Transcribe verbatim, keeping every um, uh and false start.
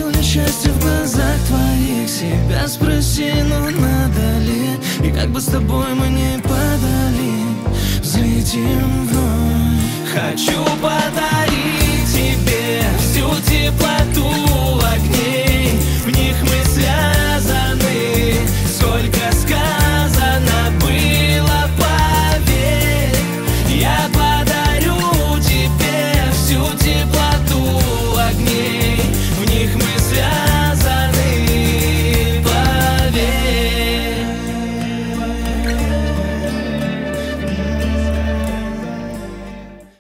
видел ли счастье в глазах твоих? Себя спроси, ну надо ли? И как бы с тобой мы не падали, взлетим в